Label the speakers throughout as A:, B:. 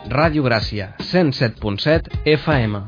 A: Ràdio Gràcia, 107.7 FM.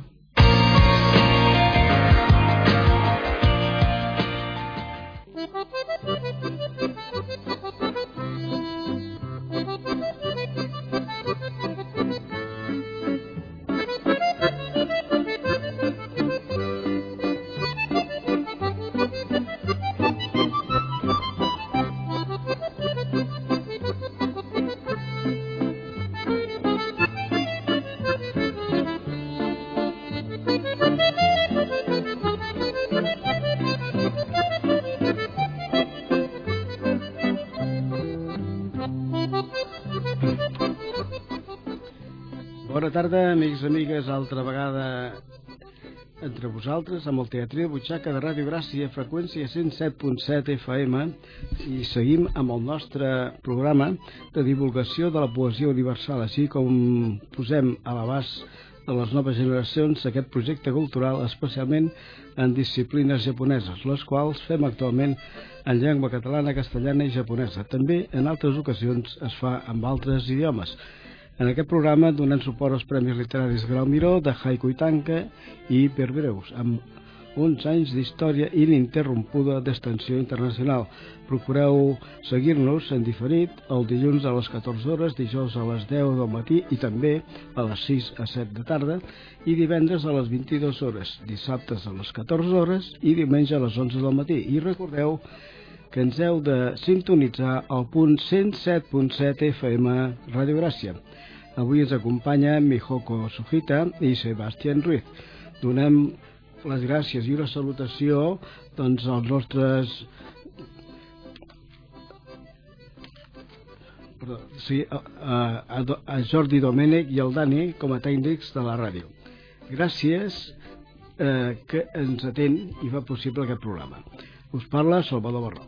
B: Bona tarda, amics i amigues, altra vegada entre vosaltres amb el Teatrí de Butxaca de Ràdio Gràcia, freqüència 107.7 FM, i seguim amb el nostre programa de divulgació de la poesia universal, així com posem a l'abast de les noves generacions aquest projecte cultural, especialment en disciplines japoneses, les quals fem actualment en llengua catalana, castellana i japonesa. També en altres ocasions es fa amb altres idiomes. En aquest programa donem suport als Premis Literaris Grau Miró, de Haiku i Tanka i Hiperbreus, amb uns anys d'història ininterrompuda d'extensió internacional. Procureu seguir-nos en diferit el dilluns a les 14 hores, dijous a les 10 del matí i també a les 6 a 7 de tarda, i divendres a les 22 hores, dissabtes a les 14 hores i diumenge a les 11 del matí. I recordeu que ens heu de sintonitzar al punt 107.7 FM Ràdio Gràcia. Avui ens acompanya Mihoko Sujita i Sebastián Ruiz. Donem les gràcies i una salutació doncs, als nostres a Jordi Domènech i al Dani com a tècnics de la ràdio. Gràcies que ens atén i fa possible aquest programa. Us parla Salvador Barró.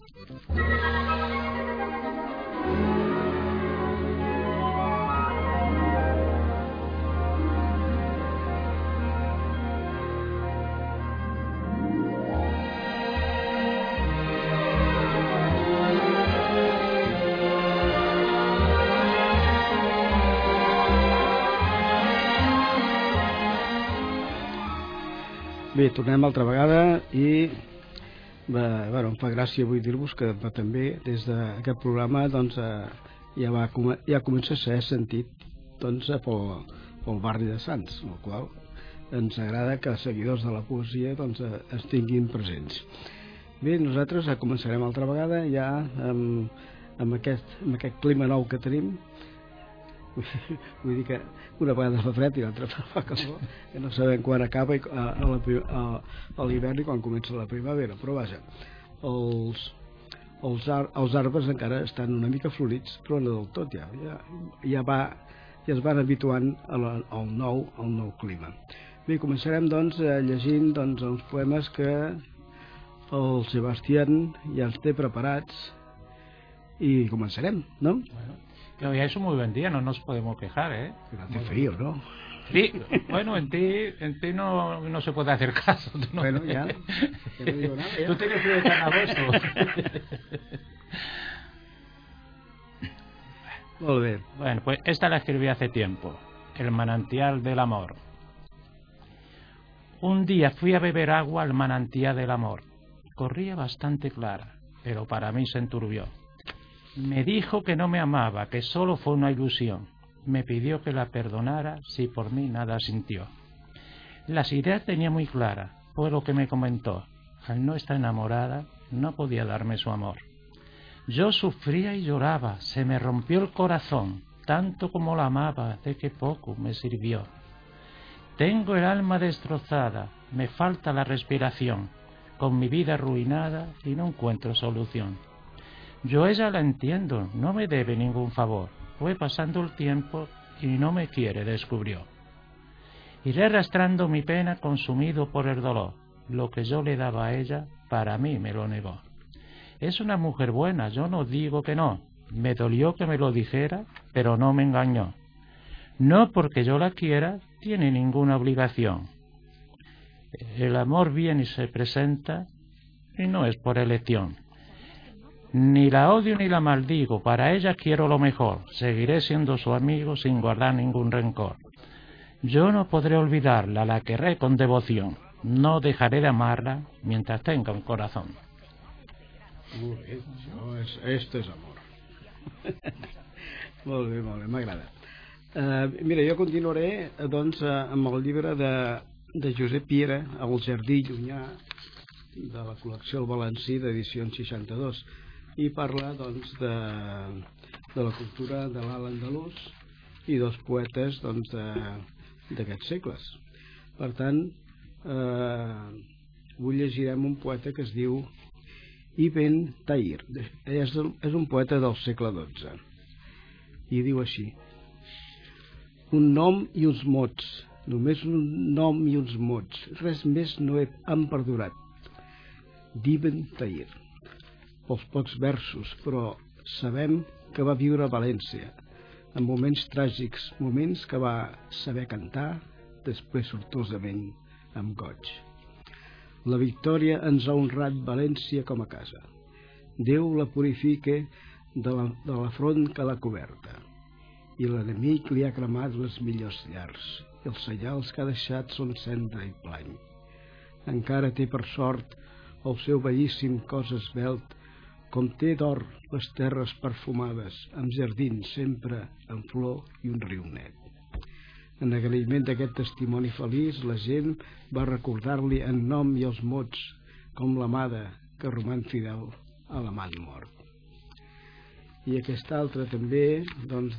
B: Bé, tornem altra vegada i em fa gràcia avui dir-vos que també des d'aquest programa doncs, ja comença a ser sentit doncs, pel barri de Sants, el qual ens agrada que els seguidors de la poesia doncs, es tinguin presents. Bé, nosaltres començarem altra vegada ja amb aquest clima nou que tenim. Vull dir que una vegada fa fred i l'altra fa calor, que no sabem quan acaba a l'hivern i quan comença la primavera, però vaja, els arbres encara estan una mica florits, però no del tot, ja es van habituant al nou clima. Bé, començarem doncs llegint uns poemes que el Sebastián ja els té preparats y començarem, ¿no?
C: Bueno, hoy es un muy buen día, no nos podemos quejar, ¿eh?
B: Pero hace frío, ¿no?
C: Sí, bueno, en ti no se puede hacer caso. Tú no.
B: Bueno, ya, que no digo nada, ya.
C: Tú tienes frío de tan agosto.
B: Muy bien.
C: Bueno, pues esta la escribí hace tiempo, El manantial del amor. Un día fui a beber agua al manantial del amor. Corría bastante clara, pero para mí se enturbió. Me dijo que no me amaba, que solo fue una ilusión. Me pidió que la perdonara si por mí nada sintió. Las ideas tenía muy claras, fue lo que me comentó. Al no estar enamorada, no podía darme su amor. Yo sufría y lloraba, se me rompió el corazón, tanto como la amaba, de que poco me sirvió. Tengo el alma destrozada, me falta la respiración, con mi vida arruinada y no encuentro solución. Yo ella la entiendo, no me debe ningún favor. Fue pasando el tiempo y no me quiere, descubrió. Iré arrastrando mi pena consumido por el dolor. Lo que yo le daba a ella, para mí me lo negó. Es una mujer buena, yo no digo que no. Me dolió que me lo dijera, pero no me engañó. No porque yo la quiera, tiene ninguna obligación. El amor viene y se presenta, y no es por elección. Ni la odio ni la maldigo, para ella quiero lo mejor. Seguiré siendo su amigo sin guardar ningún rencor. Yo no podré olvidarla, la querré con devoción. No dejaré de amarla mientras tenga un corazón.
B: Molt bé, esto és amor. Molt bé, m'agrada. Mira, jo continuaré doncs amb el llibre de Josep Piera, El jardí llunyà, de la col·lecció El Valencí d'edicions 62, i parla doncs de la cultura de l'alt andalús i dels poetes doncs d'aquests segles. Per tant, avui llegirem un poeta que es diu Ibn Tahir. És un poeta del segle XII i diu així: un nom i uns mots, només un nom i uns mots, res més no han perdurat, d'Ibn Tahir. Pels pocs versos, però sabem que va viure a València, en moments tràgics, moments que va saber cantar, després sortosament amb goig. La victòria ens ha honrat València com a casa. Déu la purifique de la front que l'ha coberta, i l'enemic li ha cremat les millors llars, i els senyals que ha deixat són cendra i plany. Encara té per sort el seu bellíssim cos esvelt, com té d'or les terres perfumades, amb jardins sempre en flor i un riu net. En agraïment d'aquest testimoni feliç, la gent va recordar-li en nom i els mots, com l'amada que roman fidel a l'amant mort. I aquest altre també, doncs,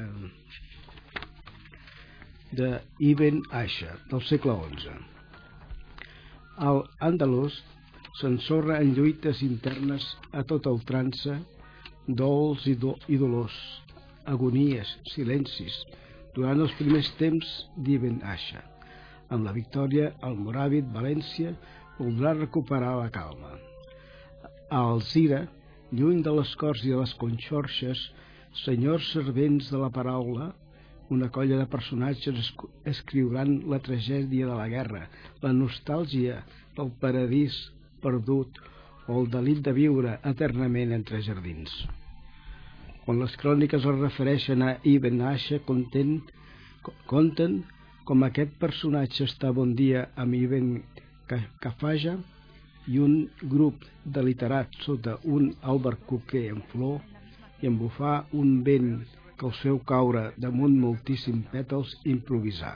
B: de Ibn Asha, del segle XI. Al Andalús s'ensorra en lluites internes a tota ultrança, dols i dolors, agonies, silencis, durant els primers temps d'Ibn Asha. Amb la victòria, el moràvit València voldrà recuperar la calma. A Alzira, lluny de les corts i de les conxorxes, senyors servents de la paraula, una colla de personatges escriuran la tragèdia de la guerra, la nostàlgia del paradís perdut o el delit de viure eternament entre jardins. Quan les cròniques es refereixen a Ibn Asha, conten com aquest personatge estava un dia amb Ibn Kafaja i un grup de literats sota un albercoquer en flor i en bufar un vent que els feu caure damunt moltíssim pètals improvisar.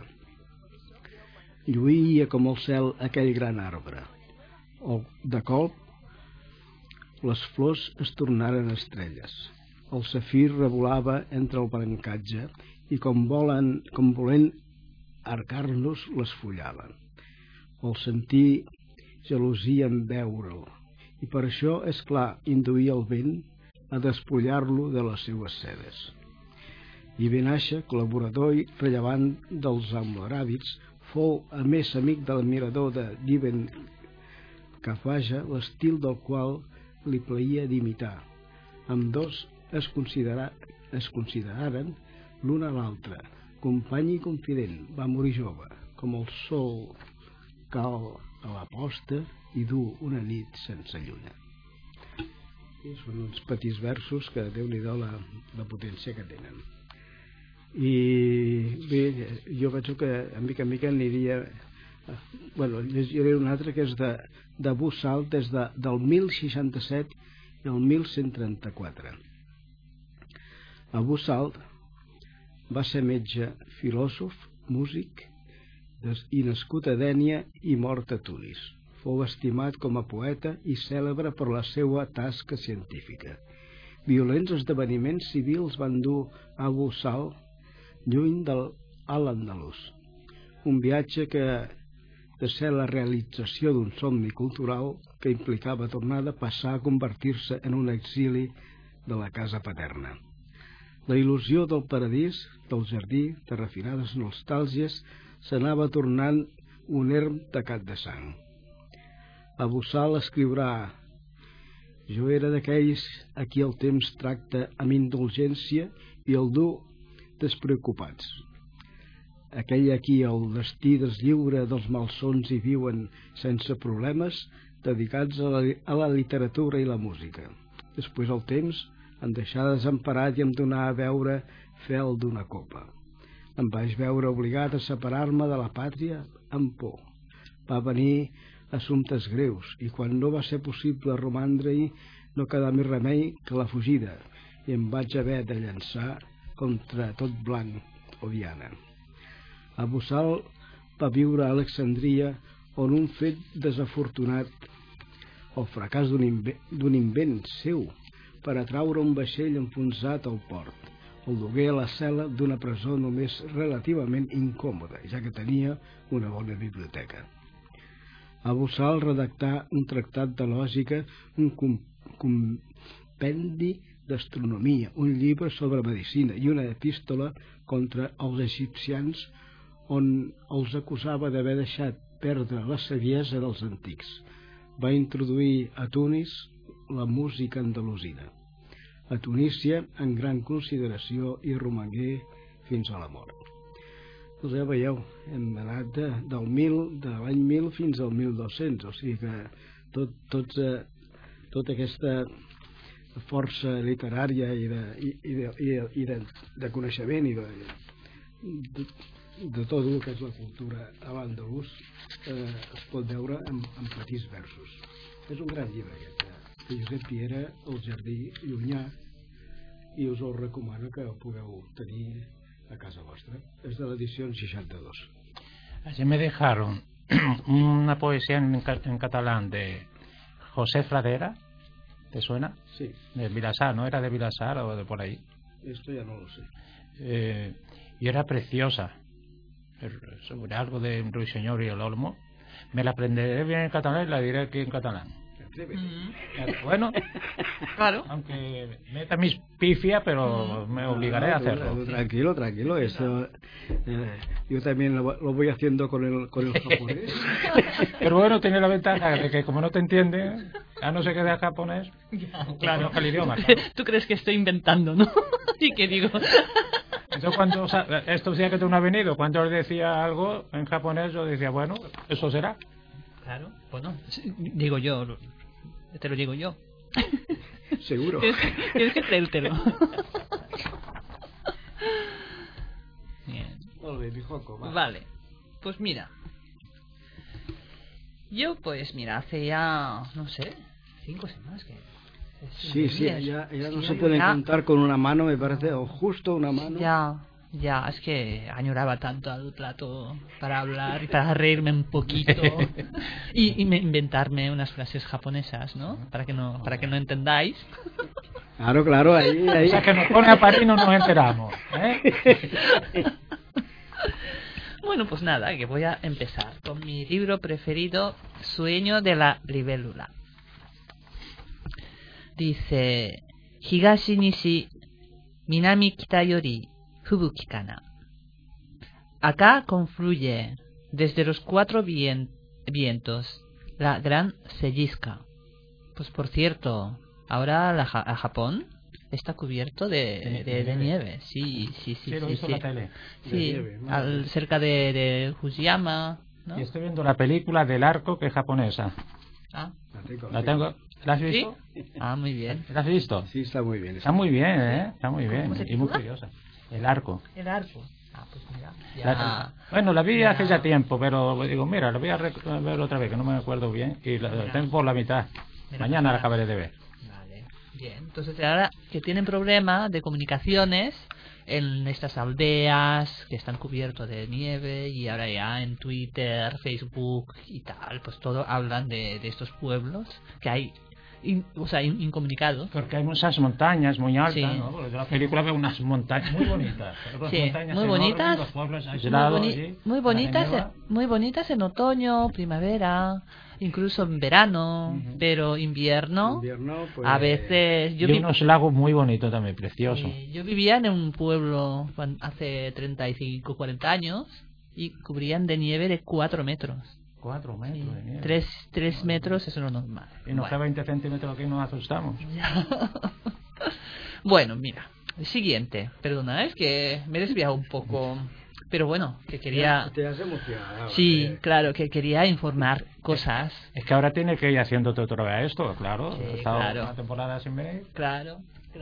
B: Lluïa com el cel aquell gran arbre. De colp, les flors es tornaren estrelles. El safir revolava entre el brancatge i com volent arcar-nos les follaven. El sentir gelosia en veure'l, i per això, és clar, induïa el vent a despullar-lo de les seues sedes. Ibn Asha, col·laborador i rellevant dels almoràvits, fou a més amic de l'admirador d'Ibn Kafaja, l'estil del qual li plaïa d'imitar. Ambdós es consideraren l'un a l'altre, company i confident. Va morir jove, com el sol cal a la posta i dur una nit sense lluna. I són uns petits versos que Déu-n'hi-do la potència que tenen. I bé, jo penso que a mica aniria... llegiré un altre que és d'Abu Salt des del 1067 i el 1134. Abu Salt va ser metge, filòsof, músic i nascut a Dénia i mort a Tunis. Fou estimat com a poeta i cèlebre per la seva tasca científica. Violents esdeveniments civils van dur Abu Salt lluny del Al-Andalús. Un viatge que, de ser la realització d'un somni cultural que implicava tornar de passar a convertir-se en un exili de la casa paterna. La il·lusió del paradís, del jardí, de refinades nostàlgies, s'anava tornant un erm tacat de sang. Abu Salt escriurà: jo era d'aquells a qui el temps tracta amb indulgència i el dur despreocupats. Aquell a qui el destí deslliura dels malsons i viuen sense problemes, dedicats a la literatura i la música. Després el temps em deixà desemparat i em donà a beure fel d'una copa. Em vaig veure obligat a separar-me de la pàtria amb por. Va venir assumptes greus i quan no va ser possible romandre-hi no quedà més remei que la fugida i em vaig haver de llançar contra tot blanc o Diana. Abu Sal va viure a Alexandria on un fet desafortunat, el fracàs d'un invent seu per atraure un vaixell enfonsat al port, el dugué a la cel·la d'una presó només relativament incòmoda, ja que tenia una bona biblioteca. Abu Sal redactà un tractat de lògica, un compendi d'astronomia, un llibre sobre medicina i una epístola contra els egipcians on els acusava d'haver deixat perdre la saviesa dels antics. Va introduir a Tunis la música andalusina. A Tunísia, en gran consideració, hi romangué fins a la mort. Doncs ja veieu, hem anat de l'any 1000 fins al 1200, o sigui que tota aquesta força literària i de coneixement i de tot el que és la cultura a l'andalús es pot veure en petits versos. És un gran llibre aquest de Josep Piera, El jardí llunyà, i us el recomano que el pugueu tenir a casa vostra. És de l'edició 62.
C: Ayer me dejaron una poesía en catalán de José Fradera. ¿Te suena?
B: Sí.
C: De Vilasar, ¿no? ¿Era de Vilasar o de por ahí?
B: Esto ya no lo sé.
C: Y era preciosa. Sobre algo de un ruiseñor y el olmo. Me la aprenderé bien en catalán y la diré aquí en catalán. Bueno,
D: claro.
C: Aunque meta mis pifia, pero me obligaré a hacerlo.
B: Tranquilo. Eso, yo también lo voy haciendo con el japonés.
C: Pero bueno, tiene la ventaja de que como no te entiende, a no ser que sea japonés,
D: claro,
C: el idioma. Claro.
D: Tú crees que estoy inventando, ¿no? Y que digo.
C: Entonces cuando estos días que tú no has venido, cuando él decía algo en japonés, yo decía, bueno, eso será.
D: Claro, bueno, digo yo, te lo digo yo.
B: Seguro.
D: Tienes que creértelo. Bien. Vale, pues mira. Yo hace ya, no sé, 5 semanas que...
B: Sí, ya no se pueden contar con una mano, me parece, o justo una mano.
D: Ya, es que añoraba tanto al plato para hablar y para reírme un poquito y inventarme unas frases japonesas, ¿no? Para que no entendáis.
B: Claro, ahí.
C: O sea, que nos pone a parir y no nos enteramos, ¿eh?
D: Bueno, pues nada, que voy a empezar con mi libro preferido, Sueño de la libélula. Dice: Higashi nishi minami kita yori fubuki kana. Acá confluye desde los 4 vientos la gran sellisca. Pues por cierto, ahora Japón está cubierto de nieve. Sí.
C: Lo hizo la tele.
D: Sí, cerca de Fujiyama, ¿no?
C: Y estoy viendo la película del Arco, que es japonesa. La tengo. ¿La has visto?
D: ¿Sí? Muy bien.
C: ¿La has visto?
B: Sí, está muy bien.
C: Está muy bien, ¿eh? Está muy bien.
D: ¿Cómo se
C: Y muy
D: titula?
C: curiosa. El Arco.
D: Pues mira.
C: Bueno, la vi hace ya tiempo, pero digo, mira, la voy a ver otra vez, que no me acuerdo bien. Y la tengo por la mitad. Mañana la acabaré de ver.
D: Vale, bien. Entonces ahora que tienen problemas de comunicaciones en estas aldeas que están cubiertos de nieve, y ahora ya en Twitter, Facebook y tal, pues todo hablan de estos pueblos que hay incomunicados.
C: Porque hay muchas montañas muy altas,
D: Sí.
C: ¿no? Porque en la película veo unas montañas muy bonitas.
D: Sí,
C: montañas
D: muy
C: enormes,
D: bonitas,
C: los pueblos aislados allí,
D: muy bonitas en otoño, primavera, incluso en verano, pero invierno
B: pues,
D: a veces
C: y unos lagos muy bonitos también, preciosos.
D: yo vivía en un pueblo hace 35, 40 años y cubrían de nieve de 4 metros.
C: 4 metros de nieve.
D: 3 metros es lo normal.
C: Y nos da 20 centímetros aquí y nos asustamos.
D: Bueno, mira, siguiente. Perdona, es que me he desviado un poco. Pero bueno, que quería...
B: Te has emocionado.
D: Sí, claro, que quería informar cosas.
C: Es que ahora tiene que ir haciéndote otra vez esto, claro.
D: Sí,
C: Ha estado
D: claro.
C: una temporada sin venir.
D: Claro.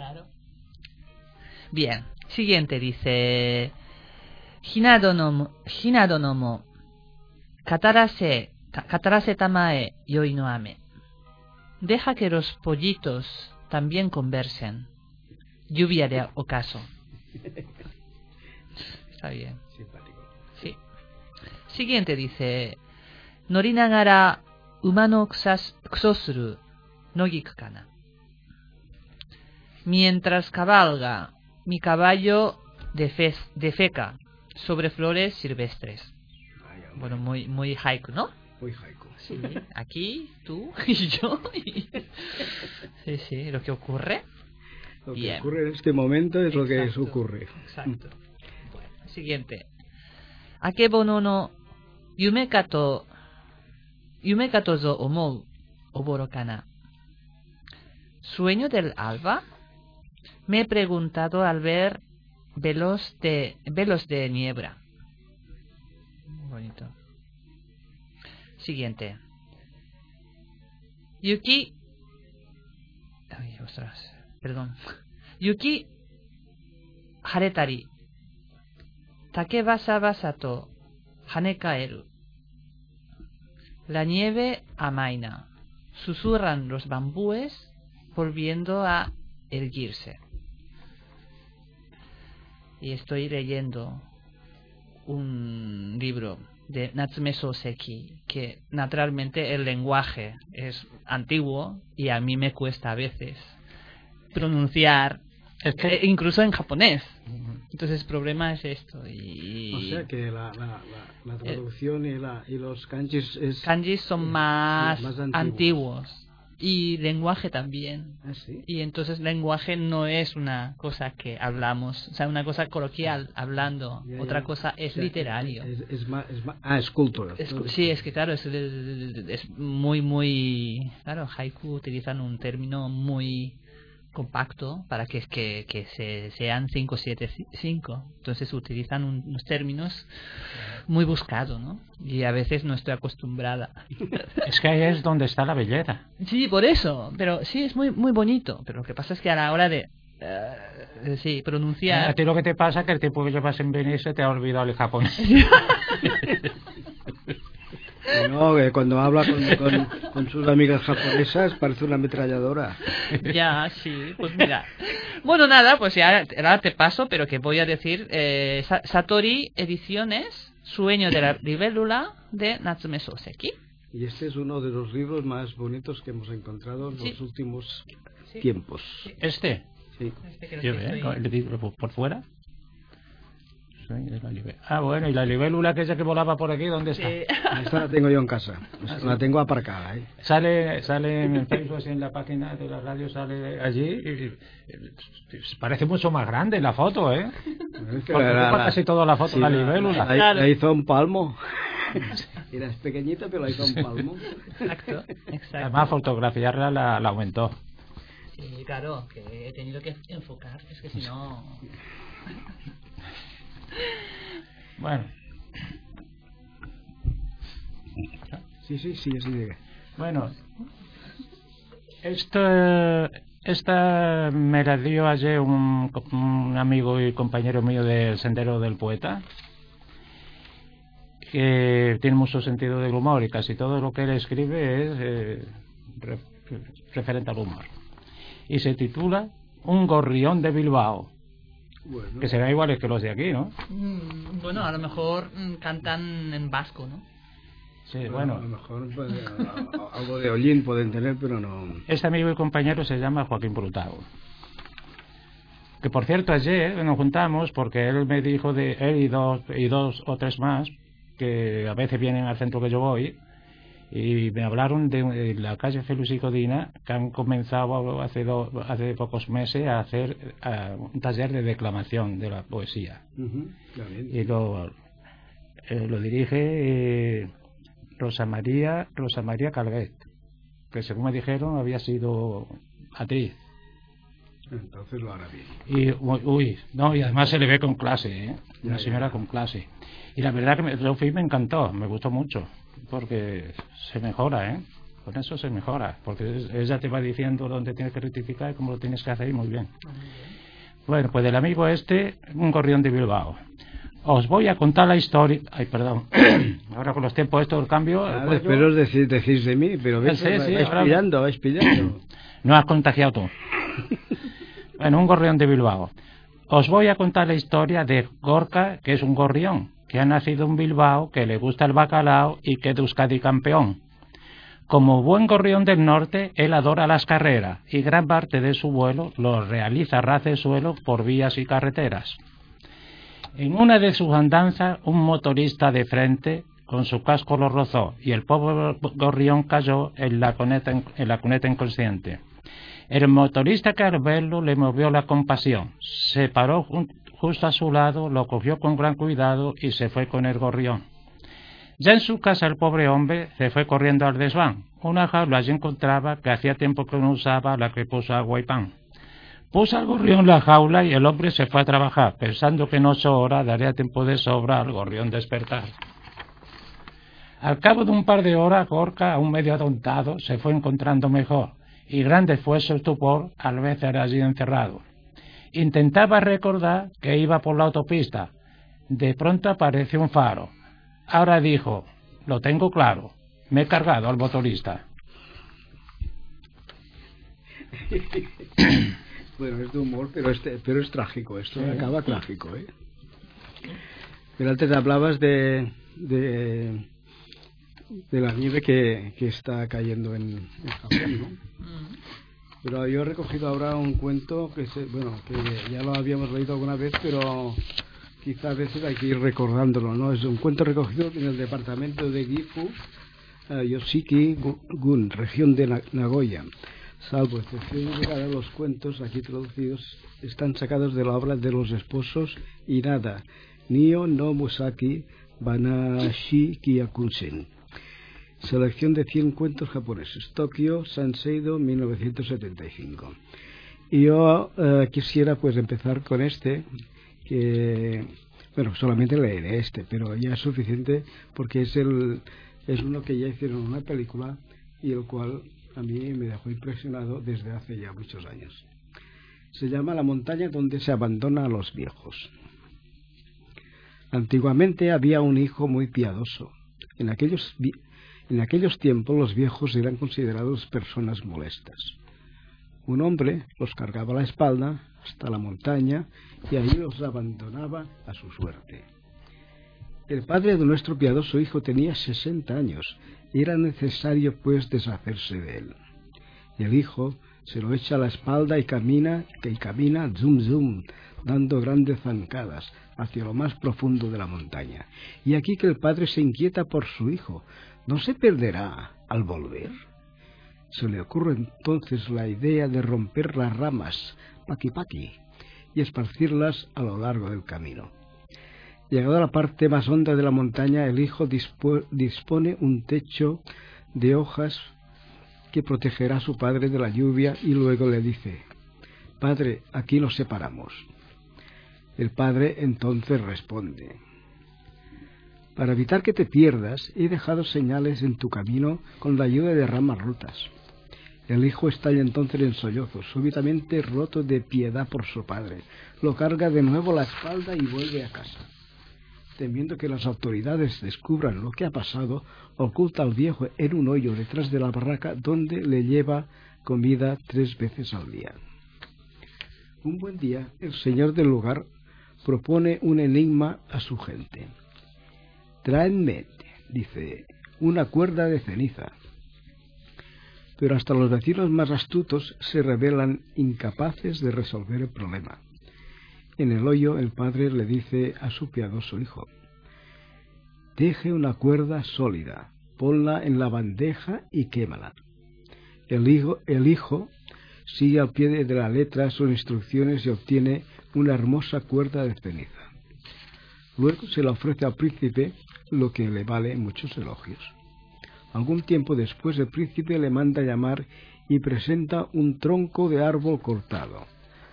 D: Bien, siguiente dice... Hinadono mo katarase tamae yoi no ame. Deja que los pollitos también conversen. Lluvia de ocaso. Está bien.
B: Simpático.
D: Sí. Siguiente dice... Norinagara uma no kusosuru nogiku kana. Mientras cabalga, mi caballo defeca sobre flores silvestres. Bueno, muy haiku, ¿no?
B: Muy haiku.
D: Sí, aquí, tú y yo. Sí, lo que ocurre.
B: Lo que
D: Bien.
B: ocurre en este momento es lo que
D: Exacto,
B: ocurre.
D: Exacto. Bueno, siguiente. Akebono no yumekato zo omou oboro kana. ¿Sueño del alba? Me he preguntado al ver velos de niebla. Muy bonito. Siguiente. Yuki haretari take basa basa to hanekaeru. La nieve amaina. Susurran los bambúes volviendo a erguirse. Y estoy leyendo un libro de Natsume Soseki, que naturalmente el lenguaje es antiguo y a mí me cuesta a veces pronunciar, incluso en japonés. Entonces el problema es esto.
B: O sea que la traducción y los
D: kanjis son más antiguos. Y lenguaje también.
B: ¿Ah, sí?
D: Y entonces lenguaje no es una cosa que hablamos, o sea, una cosa coloquial, hablando.
B: Ya.
D: Otra cosa es literario.
B: Es cultura.
D: Sí, es que claro, es muy... Claro, haiku utilizan un término muy compacto para que sean 5-7-5. Entonces utilizan unos términos muy buscados, ¿no? Y a veces no estoy acostumbrada.
C: Es que ahí es donde está la belleza.
D: Sí, por eso. Pero sí, es muy bonito. Pero lo que pasa es que a la hora de pronunciar...
C: A ti lo que te pasa es que el tiempo que llevas en venir se te ha olvidado el japonés.
B: No, que cuando habla con sus amigas japonesas parece una ametralladora.
D: Ya, sí, pues mira. Bueno, nada, pues ya ahora te paso, pero que voy a decir Satori Ediciones, Sueño de la libélula de Natsume Soseki.
B: Y este es uno de los libros más bonitos que hemos encontrado en los últimos tiempos.
C: ¿Este?
B: Sí.
C: Yo veo, el libro por fuera. Bueno, y la libélula aquella que volaba por aquí, ¿dónde está?
B: Esta la tengo yo en casa. La tengo aparcada, ¿eh?
C: Sale en el Facebook, en la página de la radio, sale allí y parece mucho más grande la foto, ¿eh?
B: Es que
C: Porque ocupa casi toda la foto, la libélula.
B: La hizo un palmo. Era pequeñita, pero la hizo un palmo.
D: Exacto.
C: Además, fotografiarla la aumentó.
D: Sí, claro, que he tenido que enfocar, es que si no...
C: Bueno.
B: Sí, así.
C: Bueno, esta me la dio ayer un amigo y compañero mío del Sendero del Poeta, que tiene mucho sentido del humor y casi todo lo que él escribe es referente al humor. Y se titula Un gorrión de Bilbao. Bueno. Que será iguales que los de aquí, ¿no?
D: Bueno, a lo mejor cantan en vasco, ¿no?
B: Sí, bueno. A lo mejor algo de hollín pueden tener, pero no...
C: Este amigo y compañero se llama Joaquín Brutao. Que por cierto, ayer nos juntamos porque él me dijo de él y dos o tres más que a veces vienen al centro que yo voy y me hablaron de la calle Félix y Codina, que han comenzado hace pocos meses a hacer un taller de declamación de la poesía. Y lo dirige Rosa María Calvet, que según me dijeron había sido actriz.
B: Entonces lo hará bien.
C: Y además se le ve con clase, ¿eh? Una señora con clase. Y la verdad que Sophie me encantó, me gustó mucho, porque se mejora, ¿eh? Con eso se mejora, porque ella te va diciendo dónde tienes que rectificar y cómo lo tienes que hacer, y muy bien. Bueno, pues del amigo un gorrión de Bilbao. Os voy a contar la historia... Ay, perdón. Ahora con los tiempos estos, el cambio...
B: Pues, pero os decís de mí, pero ves, vais pillando.
C: No has contagiado tú. Bueno, un gorrión de Bilbao. Os voy a contar la historia de Gorka, que es un gorrión, que ha nacido en Bilbao, que le gusta el bacalao y que es de Euskadi campeón. Como buen gorrión del norte, él adora las carreras y gran parte de su vuelo lo realiza a ras de suelo por vías y carreteras. En una de sus andanzas, un motorista de frente con su casco lo rozó y el pobre gorrión cayó en la cuneta inconsciente. El motorista, que al verlo le movió la compasión, se paró justo a su lado, lo cogió con gran cuidado y se fue con el gorrión. Ya en su casa el pobre hombre se fue corriendo al desván. Una jaula allí encontraba que hacía tiempo que no usaba, la que puso agua y pan. Puso al gorrión en la jaula y el hombre se fue a trabajar, pensando que en 8 horas daría tiempo de sobra al gorrión despertar. Al cabo de un par de horas, Gorka, aún medio atontado, se fue encontrando mejor, y grande fue su estupor al ver allí encerrado. Intentaba recordar que iba por la autopista. De pronto apareció un faro. Ahora dijo: lo tengo claro, me he cargado al motorista.
B: Bueno, es de humor, pero es trágico. Esto acaba trágico, ¿eh? Pero antes hablabas de la nieve que está cayendo en Japón, ¿no? Pero yo he recogido ahora un cuento que ya lo habíamos leído alguna vez, pero quizá a veces hay que ir recordándolo, ¿no? Es un cuento recogido en el departamento de Gifu, Yoshiki-gun, región de Nagoya. Salvo excepción de los cuentos aquí traducidos están sacados de la obra de los esposos Inada, Nio no Musaki Banashi Kyakusen. Selección de 100 cuentos japoneses. Tokio, Sanseido, 1975. Y yo quisiera pues empezar con este, que solamente leeré este, pero ya es suficiente porque es uno que ya hicieron una película y el cual a mí me dejó impresionado desde hace ya muchos años. Se llama La montaña donde se abandona a los viejos. Antiguamente había un hijo muy piadoso. En aquellos tiempos los viejos eran considerados personas molestas. Un hombre los cargaba a la espalda hasta la montaña y ahí los abandonaba a su suerte. El padre de nuestro piadoso hijo tenía 60 años y era necesario pues deshacerse de él. El hijo se lo echa a la espalda y camina zum zum, dando grandes zancadas hacia lo más profundo de la montaña. Y aquí que el padre se inquieta por su hijo. ¿No se perderá al volver? Se le ocurre entonces la idea de romper las ramas, paqui, y esparcirlas a lo largo del camino. Llegado a la parte más honda de la montaña, el hijo dispone un techo de hojas que protegerá a su padre de la lluvia y luego le dice: «Padre, aquí nos separamos». El padre entonces responde: «Para evitar que te pierdas, he dejado señales en tu camino con la ayuda de ramas rotas». El hijo estalla entonces en sollozos, súbitamente roto de piedad por su padre. Lo carga de nuevo a la espalda y vuelve a casa. Temiendo que las autoridades descubran lo que ha pasado, oculta al viejo en un hoyo detrás de la barraca donde le lleva comida 3 veces al día. Un buen día, el señor del lugar propone un enigma a su gente. «Tráenme», dice, «una cuerda de ceniza». Pero hasta los vecinos más astutos se revelan incapaces de resolver el problema. En el hoyo el padre le dice a su piadoso hijo: «Deje una cuerda sólida, ponla en la bandeja y quémala». El hijo sigue al pie de la letra sus instrucciones y obtiene una hermosa cuerda de ceniza. Luego se la ofrece al príncipe, lo que le vale muchos elogios. Algún tiempo después el príncipe le manda llamar y presenta un tronco de árbol cortado.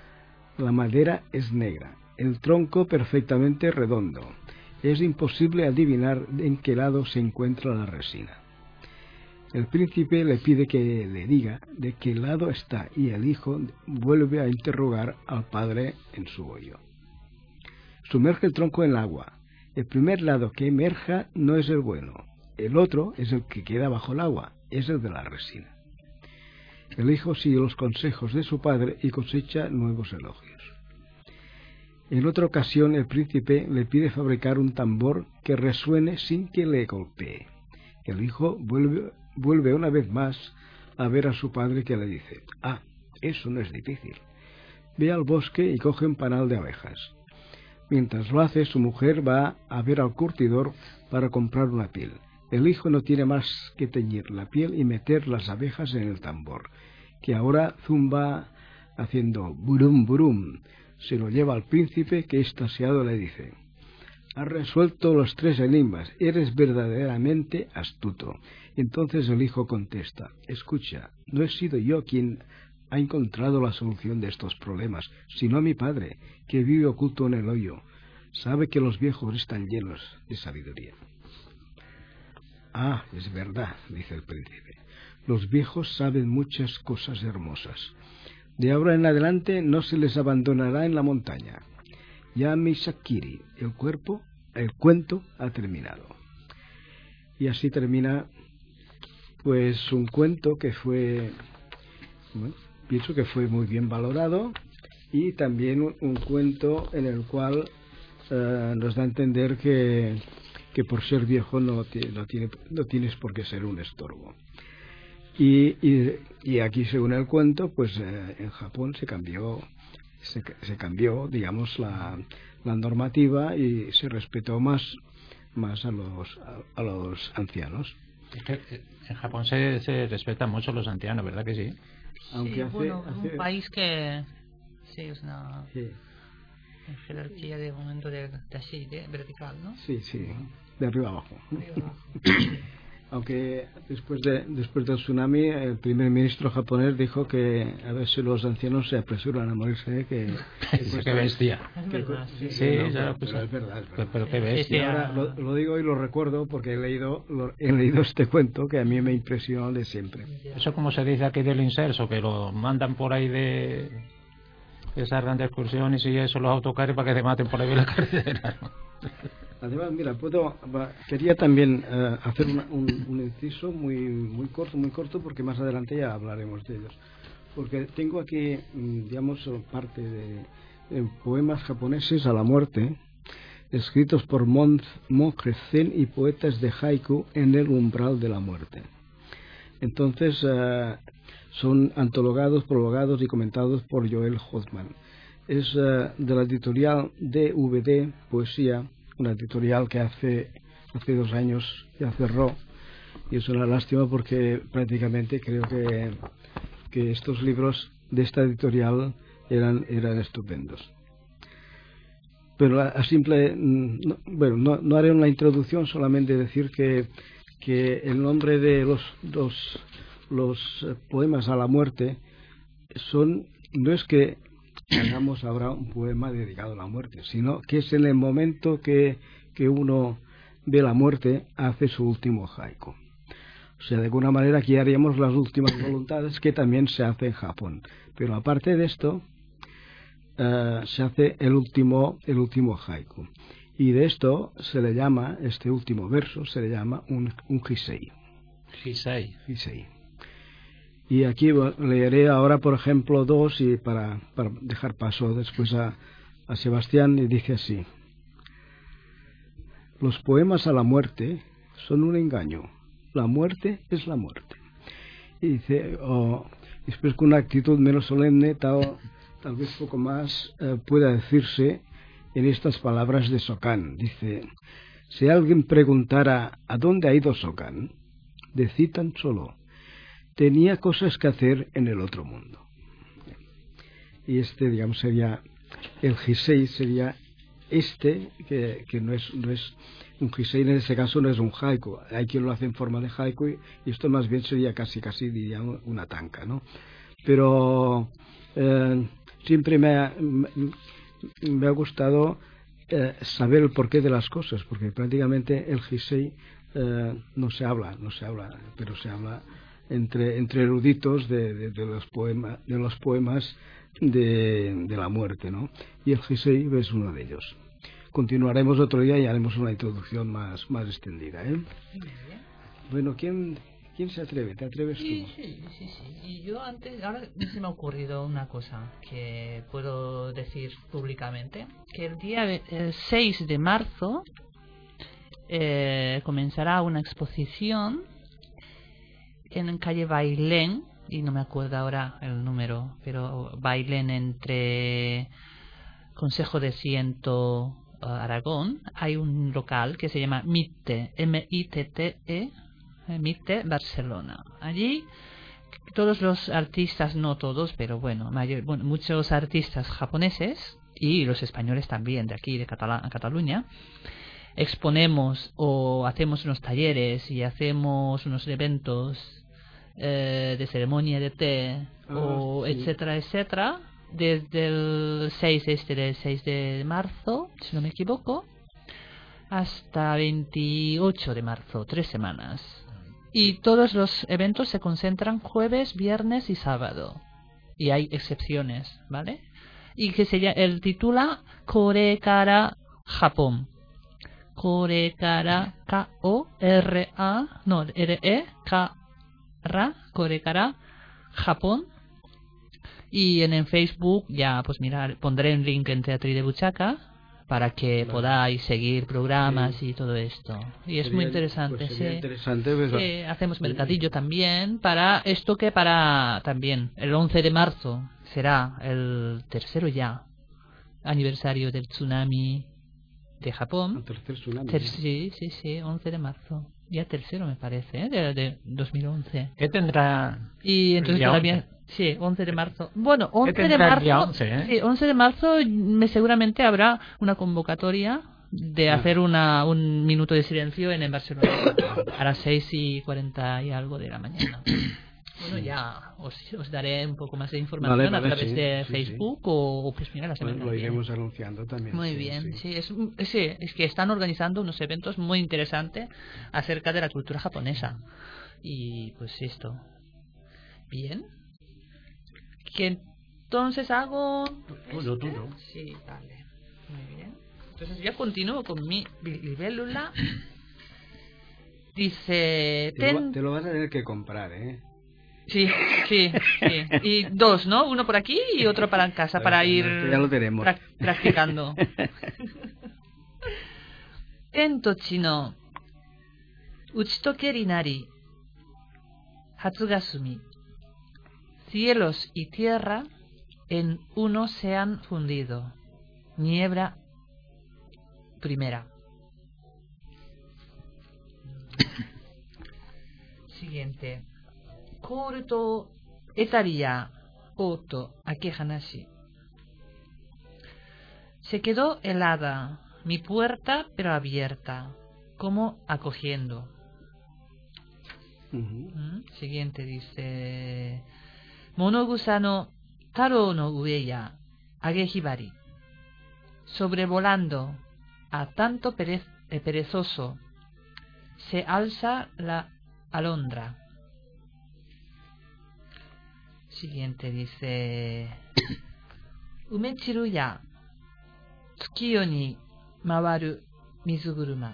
B: La madera es negra, el tronco perfectamente redondo. Es imposible adivinar en qué lado se encuentra la resina. El príncipe le pide que le diga de qué lado está y el hijo vuelve a interrogar al padre en su hoyo. Sumerge el tronco en el agua. El primer lado que emerja no es el bueno. El otro es el que queda bajo el agua, es el de la resina. El hijo sigue los consejos de su padre y cosecha nuevos elogios. En otra ocasión el príncipe le pide fabricar un tambor que resuene sin que le golpee. El hijo vuelve una vez más a ver a su padre, que le dice: «Ah, eso no es difícil. Ve al bosque y coge un panal de abejas». Mientras lo hace, su mujer va a ver al curtidor para comprar una piel. El hijo no tiene más que teñir la piel y meter las abejas en el tambor, que ahora zumba haciendo burum burum. Se lo lleva al príncipe, que extasiado le dice: «Has resuelto los 3 enigmas, eres verdaderamente astuto». Entonces el hijo contesta: «Escucha, no he sido yo quien ha encontrado la solución de estos problemas, sino mi padre, que vive oculto en el hoyo. Sabe que los viejos están llenos de sabiduría». «Ah, es verdad», dice el príncipe, «los viejos saben muchas cosas hermosas. De ahora en adelante no se les abandonará en la montaña. Ya Misakiri, el cuento ha terminado». Y así termina, pues, un cuento que fue, bueno, pienso que fue muy bien valorado, y también un cuento en el cual nos da a entender que por ser viejo no tienes por qué ser un estorbo. Y aquí, según el cuento, pues en Japón se cambió, digamos, la normativa, y se respetó más a los ancianos.
C: Es que en Japón se respetan mucho los ancianos, ¿verdad que sí?
B: Aunque
D: sí, bueno, es un país que sí es una jerarquía de momento de así, de vertical, ¿no?
B: Sí, de arriba abajo. Aunque después del tsunami, el primer ministro japonés dijo que a ver si los ancianos se apresuran a morirse, que
C: qué bestia.
D: Es verdad, sí.
C: Sí,
B: pero es verdad.
C: Pero qué bestia.
B: Y ahora lo digo y lo recuerdo porque he leído este cuento, que a mí me impresionó de siempre.
C: Eso, como se dice aquí del inserso, que lo mandan por ahí de salgan de excursiones y eso, los autocares, para que se maten por ahí en la carretera, ¿no?
B: Además, mira, quería también hacer un inciso muy corto, porque más adelante ya hablaremos de ellos. Porque tengo aquí, digamos, parte de poemas japoneses a la muerte, escritos por monjes zen y poetas de haiku en el umbral de la muerte. Entonces, son antologados, prologados y comentados por Joel Hoffman. Es de la editorial DVD Poesía, una editorial que hace 2 años ya cerró, y es una lástima porque prácticamente creo que estos libros de esta editorial eran estupendos. Pero a simple, no haré una introducción, solamente decir que el nombre de los poemas a la muerte no es que hagamos ahora un poema dedicado a la muerte, sino que es en el momento que uno ve la muerte, hace su último haiku. O sea, de alguna manera aquí haríamos las últimas voluntades, que también se hace en Japón. Pero aparte de esto, se hace el último haiku. Y de esto se le llama, este último verso, se le llama un hisei. Hisei. Y aquí leeré ahora, por ejemplo, 2, y para dejar paso después a Sebastián, y dice así: los poemas a la muerte son un engaño. La muerte es la muerte. Y dice, después, con una actitud menos solemne, tal vez poco más, pueda decirse en estas palabras de Sokan. Dice: si alguien preguntara ¿a dónde ha ido Sokan?, decid tan solo: tenía cosas que hacer en el otro mundo. Y este, digamos, sería el hisei, sería que no es un hisei, en ese caso no es un haiku. Hay quien lo hace en forma de haiku, y esto más bien sería casi diría una tanka, ¿no? Pero siempre me ha gustado saber el porqué de las cosas, porque prácticamente el Heisei no se habla, pero se habla entre eruditos de los poemas de la muerte, ¿no? Y el Heisei es uno de ellos. Continuaremos otro día y haremos una introducción más extendida, ¿eh? Bueno, ¿quién se atreve? ¿Te atreves tú?
D: Sí. Y yo ahora se me ha ocurrido una cosa que puedo decir públicamente, que el día 6 de marzo comenzará una exposición en calle Bailén, y no me acuerdo ahora el número, pero Bailén entre Consejo de Ciento Aragón. Hay un local que se llama MITTE, M-I-T-T-E, MITTE Barcelona. Allí todos los artistas, no todos, pero bueno, muchos artistas japoneses y los españoles también de aquí, de Cataluña, exponemos o hacemos unos talleres y hacemos unos eventos de ceremonia de té, etcétera, etcétera, desde el 6 de marzo, si no me equivoco, hasta 28 de marzo, 3 semanas. Y todos los eventos se concentran jueves, viernes y sábado. Y hay excepciones, ¿vale? Y que el titula Korekara Japón. Korekara, K-O-R-A, no, R-E-K-R-A, Korekara Japón. Y en Facebook ya, pues mira, pondré un link en Teatri de Buchaca para que podáis seguir programas y todo esto. Y es muy interesante,
B: pues sería
D: sí.
B: Interesante, pues,
D: hacemos mercadillo también para esto, que para también el 11 de marzo será el tercero ya aniversario del tsunami de Japón.
B: el tercer tsunami.
D: Sí, 11 de marzo. Ya tercero me parece, de 2011.
C: ¿Qué tendrá
D: Y entonces
C: el día
D: todavía
C: 11?
D: Sí, 11 de marzo. Bueno, 11 de
C: tendrá el día
D: marzo.
C: 11, ¿eh?
D: Sí, 11 de marzo seguramente habrá una convocatoria de hacer un minuto de silencio en Barcelona a las 6:40 y algo de la mañana. Bueno, ya os daré un poco más de información a través de Facebook o pues mira, la semana
B: Lo
D: que viene.
B: iremos anunciando también.
D: Muy bien, sí. Es que están organizando unos eventos muy interesantes acerca de la cultura japonesa. Y pues esto. Bien. Que entonces hago...
C: Tuyo.
D: Sí, vale. Muy bien. Entonces ya continúo con mi libélula. Dice...
B: Te lo vas a tener que comprar, ¿eh?
D: Sí. Y dos, ¿no? Uno por aquí y otro para en casa, para ir
B: ya lo tenemos.
D: Practicando. Tentochi no uchitokeri nari Hatsugasumi. Cielos y tierra en uno se han fundido. Niebla primera. Siguiente. Kouru to etari ya oto ake hanashi. Se quedó helada mi puerta, pero abierta, como acogiendo. Siguiente dice... Monogusa no taro no ue ya agehibari. Sobrevolando a tanto perezoso se alza la alondra. Siguiente dice... Umechiru ya tsukiyo ni mawaru mizuguruma.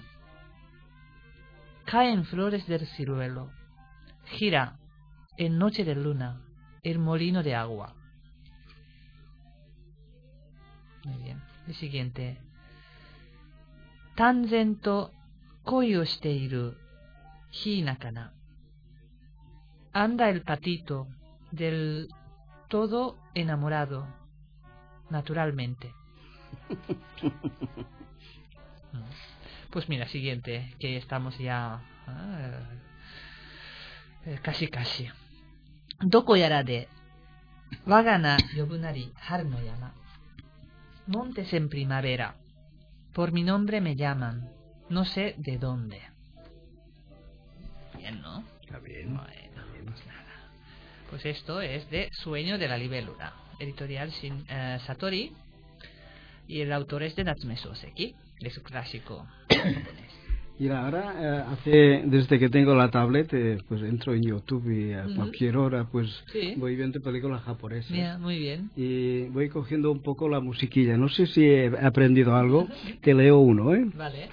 D: Caen flores del ciruelo. Gira en noche de luna el molino de agua. Muy bien. El siguiente. Tanzen to koi o shite iru hina kana. Anda el patito del todo enamorado, naturalmente. Pues mira, siguiente, que estamos ya casi. Doko yara de wagana yobunari haru no yama. Montes en primavera. Por mi nombre me llaman. No sé de dónde. Bien, ¿no?
B: Está bien.
D: Bueno, pues nada. Pues esto es de Sueño de la libélula. editorial Satori, y el autor es de Natsume Soseki, es un clásico japonés.
B: Mira, ahora desde que tengo la tablet, pues entro en YouTube y a cualquier hora pues voy viendo películas japonesas.
D: Yeah, muy bien.
B: Y voy cogiendo un poco la musiquilla. No sé si he aprendido algo. Te leo uno, ¿eh?
D: Vale.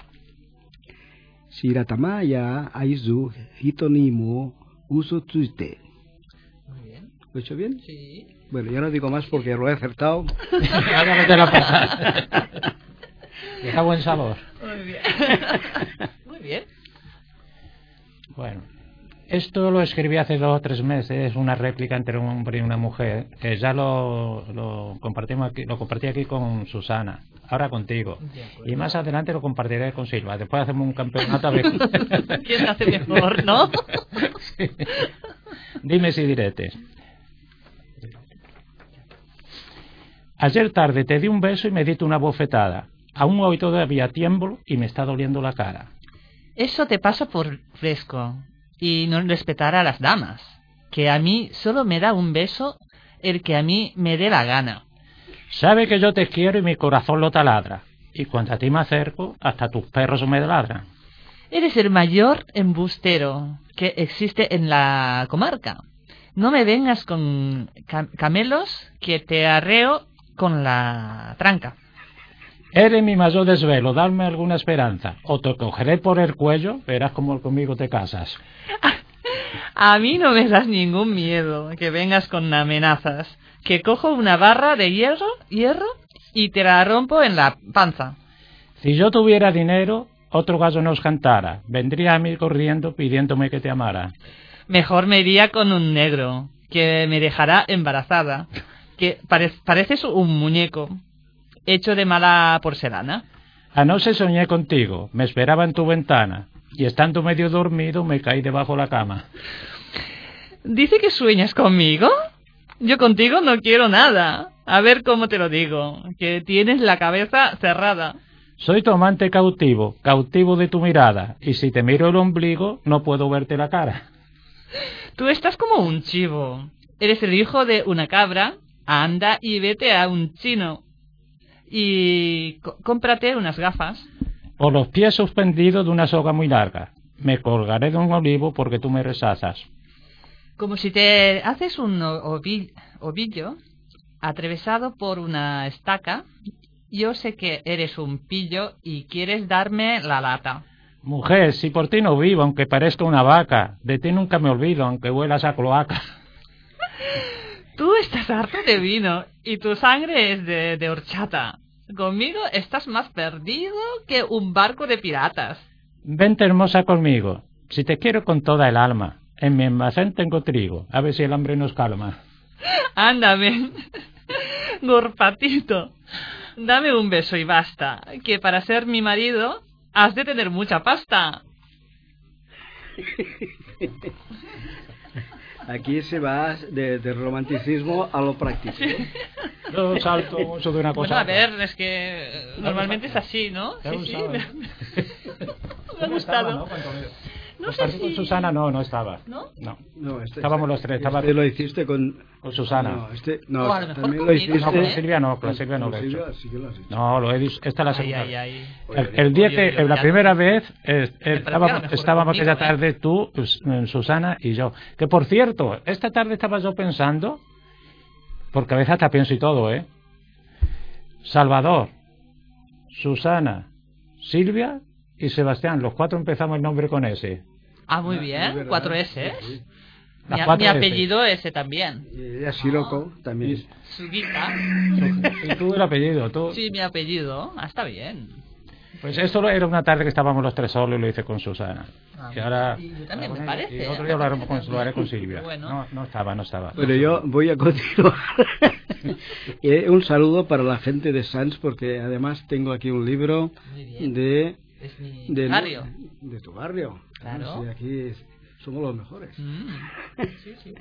B: Shiratamaya aizu hito ni mo uso tsuite.
D: Muy bien.
B: ¿Lo he hecho bien?
D: Sí.
B: Bueno, ya no digo más porque lo he acertado.
C: Hágame la pasada. Deja buen sabor.
D: Muy bien. Muy bien.
C: Bueno, esto lo escribí hace 2 o 3 meses, una réplica entre un hombre y una mujer. Ya lo compartí aquí con Susana, ahora contigo. Y más adelante lo compartiré con Silva. Después hacemos un campeonato a ver
D: quién hace mejor, ¿no?
C: Sí. Dime si diretes. Ayer tarde te di un beso y me diste una bofetada. Aún hoy todavía tiemblo y me está doliendo la cara.
D: Eso te pasa por fresco y no respetar a las damas. Que a mí solo me da un beso el que a mí me dé la gana.
C: Sabe que yo te quiero y mi corazón lo taladra. Y cuando a ti me acerco, hasta tus perros me ladran.
D: Eres el mayor embustero que existe en la comarca. No me vengas con camelos que te arreo con la tranca.
C: Eres mi mayor desvelo, dame alguna esperanza. O te cogeré por el cuello, verás cómo conmigo te casas.
D: A mí no me das ningún miedo que vengas con amenazas. Que cojo una barra de hierro y te la rompo en la panza.
C: Si yo tuviera dinero, otro gallo nos cantara. Vendría a mí corriendo pidiéndome que te amara.
D: Mejor me iría con un negro, que me dejará embarazada. Que pareces un muñeco hecho de mala porcelana.
C: Anoche soñé contigo, me esperaba en tu ventana, y estando medio dormido me caí debajo de la cama.
D: ¿Dice que sueñas conmigo? Yo contigo no quiero nada. A ver cómo te lo digo, que tienes la cabeza cerrada.
C: Soy tu amante cautivo, cautivo de tu mirada, y si te miro el ombligo no puedo verte la cara.
D: Tú estás como un chivo. Eres el hijo de una cabra. Anda y vete a un chino y cómprate unas gafas.
C: Por los pies suspendidos de una soga muy larga. Me colgaré de un olivo porque tú me rechazas.
D: Como si te haces un ovillo atravesado por una estaca. Yo sé que eres un pillo y quieres darme la lata.
C: Mujer, si por ti no vivo, aunque parezca una vaca, de ti nunca me olvido, aunque huelas a cloaca.
D: Tú estás harto de vino y tu sangre es de horchata. Conmigo estás más perdido que un barco de piratas.
C: Vente hermosa conmigo, si te quiero con toda el alma. En mi almacén tengo trigo, a ver si el hambre nos calma.
D: Ándame, gorpatito, dame un beso y basta, que para ser mi marido has de tener mucha pasta.
B: Aquí se va de romanticismo a lo práctico.
D: Sí.
C: Yo salto mucho de una cosa.
D: Bueno, a ver, es que normalmente es así, ¿no? Sí, me ha gustado. No sé si...
C: Con Susana no estaba.
D: ¿No?
C: No, estábamos los tres.
B: Lo hiciste con
C: Susana.
B: No,
D: o a lo mejor
B: también
D: conmigo,
B: lo hiciste.
C: No, con Silvia no, con Silvia no lo he hecho.
B: Sí que lo has hecho.
C: No, lo he dicho. Esta es la segunda. El día que, la primera vez, estábamos aquella tarde tú, Susana y yo. Que por cierto, esta tarde estaba yo pensando, porque a veces hasta pienso y todo, Salvador, Susana, Silvia y Sebastián, los 4 empezamos el nombre con S.
D: Ah, muy bien, 4 S.
B: Sí.
D: Mi apellido ese también.
B: Y así loco también.
D: Sugita.
C: Y tú el apellido, tú.
D: Sí, mi apellido. Ah, está bien.
C: Pues esto era una tarde que estábamos los 3 solos y lo hice con Susana. Y ahora.
D: Y yo también, me parece.
C: Y otro día lo haré con Silvia.
D: Bueno.
C: No estaba.
B: Pero yo voy a continuar. Un saludo para la gente de Sants, porque además tengo aquí un libro de.
D: Es mi barrio.
B: De tu barrio.
D: Claro.
B: Sí, aquí somos los mejores.
D: Sí.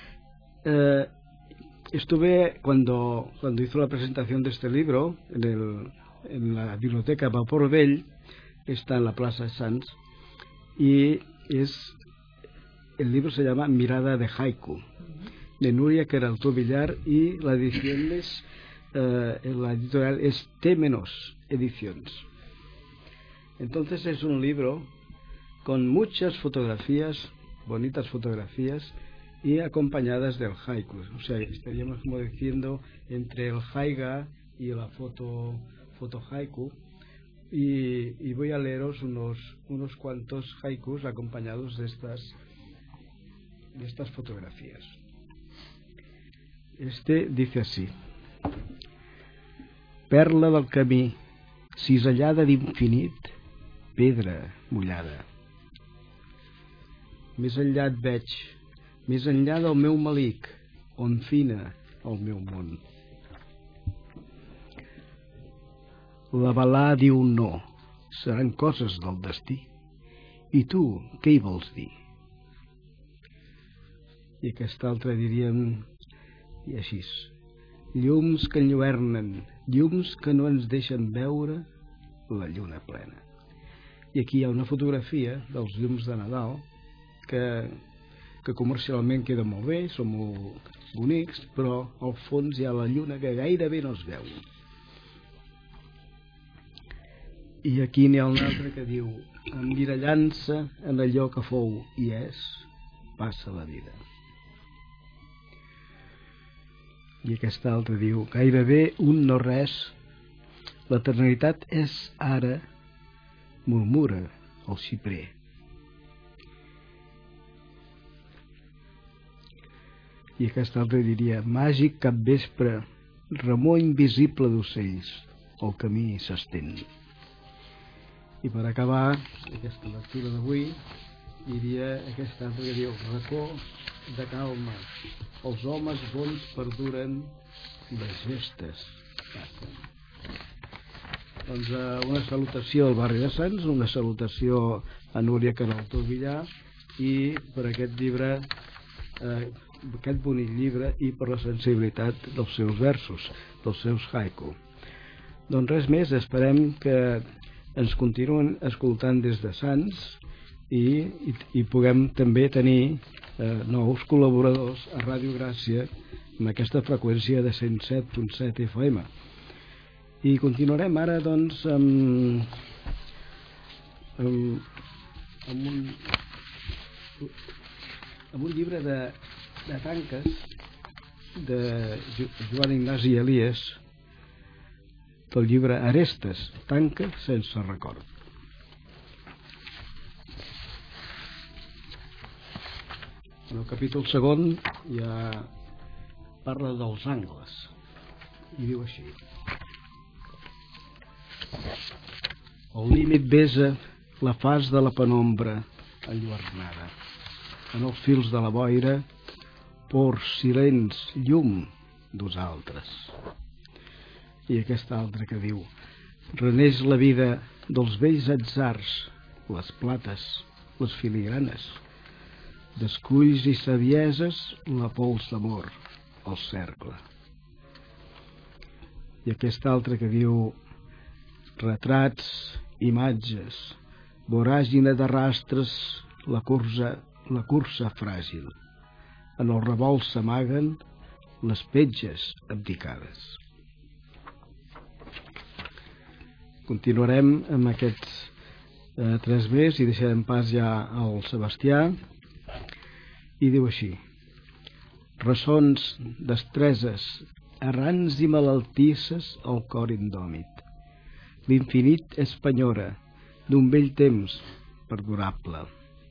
B: Estuve cuando hizo la presentación de este libro en la biblioteca Vapor Vell, que está en la Plaza de Sants, y el libro se llama Mirada de Haiku, de Núria Queraltó Villar, y la edición es, la editorial es T- Ediciones. Entonces es un libro con muchas fotografías, bonitas fotografías, y acompañadas del haiku. O sea, estaríamos como diciendo entre el haiga y la foto haiku. Y voy a leeros unos cuantos haikus acompañados de estas fotografías. Este dice así: perla del camí, cisellada d'infinit, pedra mullada. Més enllà et veig, més enllà del meu malic, on fina el meu món. La Balà diu no, seran coses del destí. I tu, què hi vols dir? I aquest altre diríem, i així: llums que enlluernen, llums que no ens deixen veure la lluna plena. I aquí hi ha una fotografia dels llums de Nadal que comercialment queda molt bé, són molt bonics, però al fons hi ha la lluna que gairebé no es veu. I aquí n'hi ha un altre que diu: emmirallant-se en allò que fou i és, passa la vida. I aquest altre diu: gairebé un no res, l'eternitat és ara, murmura el xiprer. I aquest altre diria: màgic capvespre, remor invisible d'ocells, el camí s'estén. I per acabar aquesta lectura d'avui diria aquest altre que diu: racó de calma, els homes bons perduren, les gestes passen. Doncs una salutació al barri de Sants, una salutació a Núria Queraltó Villar, i per aquest llibre, aquest bonic llibre, i per la sensibilitat dels seus versos, dels seus haiku. Doncs res més, esperem que ens continuen escoltant des de Sants i puguem també tenir nous col·laboradors a Ràdio Gràcia amb aquesta freqüència de 107.7 FM. I continuarem ara doncs amb un llibre de tanques de Joan Ignasi Elies, del llibre Arestes, tanca sense record. En el capítol segon ja parla dels angles i diu així: el límit besa la faç de la penombra enlluernada, en els fils de la boira, pors, silents, llum d'usaltres. I aquest altre que diu: reneix la vida dels vells atzars, les plates, les filigranes, d'esculls i savieses, la pols d'amor, el cercle. I aquest altre que diu: retrats, imatges, voràgina de rastres, la cursa fràgil, en el revolt s'amaguen les petges abdicades. Continuarem amb aquests tres més i deixarem pas ja al Sebastià, i diu així: ressons, destreses, errants i malaltisses el cor indòmit, l'infinit és penyora d'un vell temps perdurable.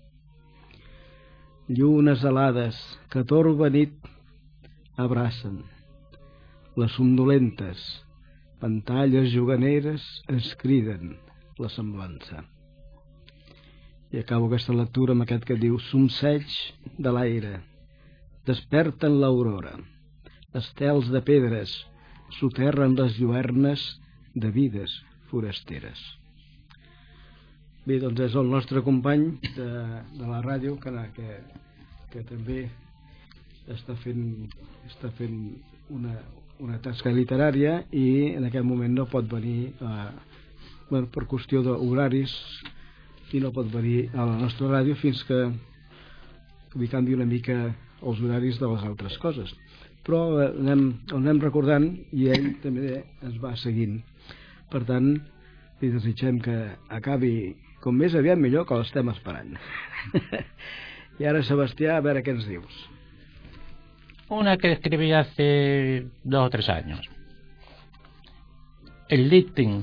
B: Llunes alades que torba nit abracen, les somnolentes pantalles juganeres ens criden la semblança. I acabo aquesta lectura amb aquest que diu: somseig de l'aire, desperten l'aurora, estels de pedres soterren les lluernes de vides forasteres. Bé, doncs és el nostre company de la ràdio que també està fent una tasca literària, i en aquest moment no pot venir per qüestió d'horaris, i no pot venir a la nostra ràdio fins que li canvi una mica els horaris de les altres coses. Però el anem recordant i ell també ens va seguint. Per tant, li desitgem que acabi com més aviat millor, que l'estem esperant. Y ahora, Sebastián, a ver qué nos dius.
C: Una que escribí hace 2 o 3 años. El lifting.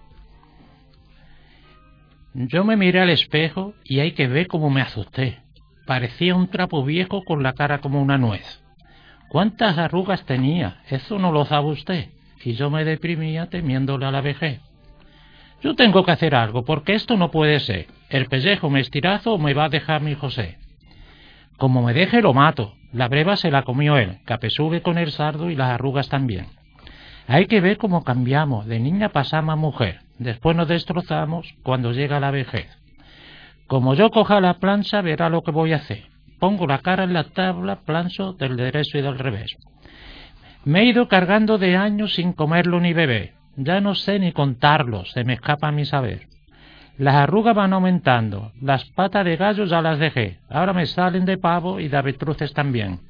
C: Yo me miré al espejo y hay que ver cómo me asusté. Parecía un trapo viejo con la cara como una nuez. ¿Cuántas arrugas tenía? Eso no lo sabe usted. Y yo me deprimía temiéndole a la vejez. Yo tengo que hacer algo, porque esto no puede ser. El pellejo me estirazo o me va a dejar mi José. Como me deje lo mato. La breva se la comió él, capezuve con el sardo y las arrugas también. Hay que ver cómo cambiamos, de niña pasamos a mujer, después nos destrozamos cuando llega la vejez. Como yo coja la plancha, verá lo que voy a hacer. Pongo la cara en la tabla, plancho del derecho y del revés. Me he ido cargando de años sin comerlo ni beber. Ya no sé ni contarlo, se me escapa mi saber. Las arrugas van aumentando, las patas de gallo ya las dejé, ahora me salen de pavo y de avestruces también.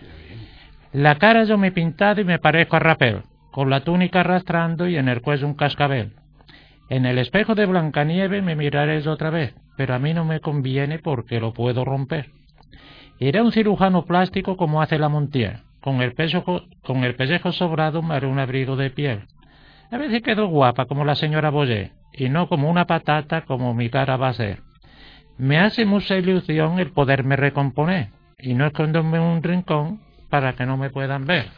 C: La cara yo me he pintado y me parezco a rapel, con la túnica arrastrando y en el cuello un cascabel. En el espejo de Blancanieves me miraré yo otra vez, pero a mí no me conviene porque lo puedo romper. Iré a un cirujano plástico como hace la Montier, con el pellejo sobrado me haré un abrigo de piel. A veces quedo guapa como la señora Boyer, y no como una patata como mi cara va a ser. Me hace mucha ilusión el poderme recomponer, y no esconderme en un rincón para que no me puedan ver.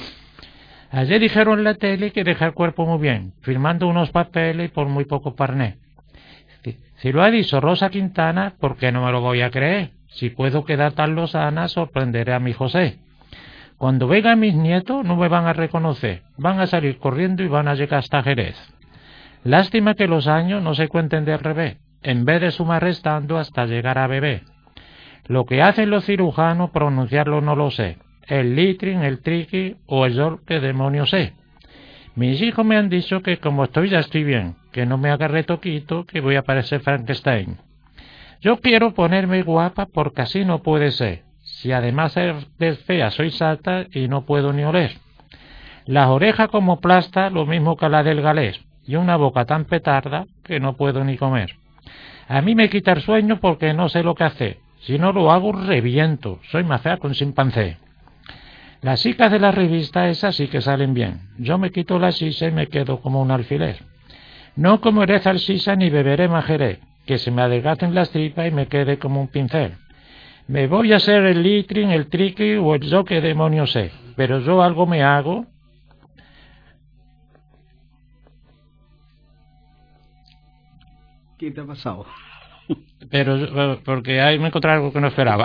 C: Ayer dijeron en la tele que dejé el cuerpo muy bien, firmando unos papeles y por muy poco parné. Si lo ha dicho Rosa Quintana, ¿por qué no me lo voy a creer? Si puedo quedar tan lozana, sorprenderé a mi José. Cuando vengan mis nietos no me van a reconocer, van a salir corriendo y van a llegar hasta Jerez. Lástima que los años no se cuenten de revés, en vez de sumar restando hasta llegar a bebé. Lo que hacen los cirujanos pronunciarlo no lo sé, el litrin, el triqui o el yol, que demonios sé. Mis hijos me han dicho que como estoy ya estoy bien, que no me haga retoquito, que voy a parecer Frankenstein. Yo quiero ponerme guapa porque así no puede ser. Si además de fea soy alta y no puedo ni oler. Las orejas como plasta, lo mismo que la del galés, y una boca tan petarda que no puedo ni comer. A mí me quita el sueño porque no sé lo que hacer. Si no lo hago, reviento. Soy más fea que un chimpancé. Las chicas de la revista esas sí que salen bien. Yo me quito la sisa y me quedo como un alfiler. No comeré salsisa ni beberé majeré, que se me adelgacen las tripas y me quede como un pincel. Me voy a hacer el litrin, el triqui o el yo que demonios sé, pero yo algo me hago.
B: ¿Qué te ha pasado?
C: Pero porque ahí me encontré algo que no esperaba.